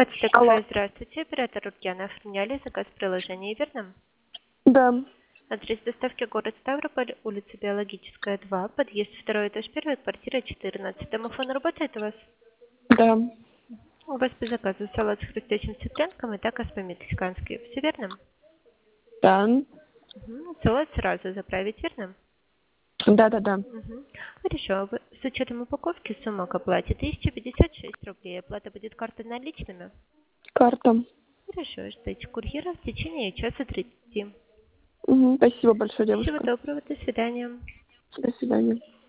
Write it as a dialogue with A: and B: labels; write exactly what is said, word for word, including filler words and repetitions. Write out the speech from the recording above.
A: КТ
B: Алло.
A: кафе, здравствуйте. Оператор Ульяна, оформляли заказ в приложении, верно?
B: Да,
A: Адрес доставки город Ставрополь, улица Биологическая, два, подъезд второй этаж, первая, квартира четырнадцать. Домофон работает у вас?
B: да,
A: У вас по заказу салат с хрустящим цыпленком и такос по-мексикански. Все верно?
B: да,
A: Мгм. Салат сразу заправить, верно?
B: да, да, да.
A: Мгм. Хорошо. Вы- С учетом упаковки сумма к оплате тысяча пятьдесят шесть рублей. Оплата будет картой наличными?
B: Карта.
A: Хорошо. Ждите курьера в течение часа тридцати.
B: Мгм. Спасибо большое,
A: Всего
B: девушка.
A: доброго. До свидания.
B: До свидания.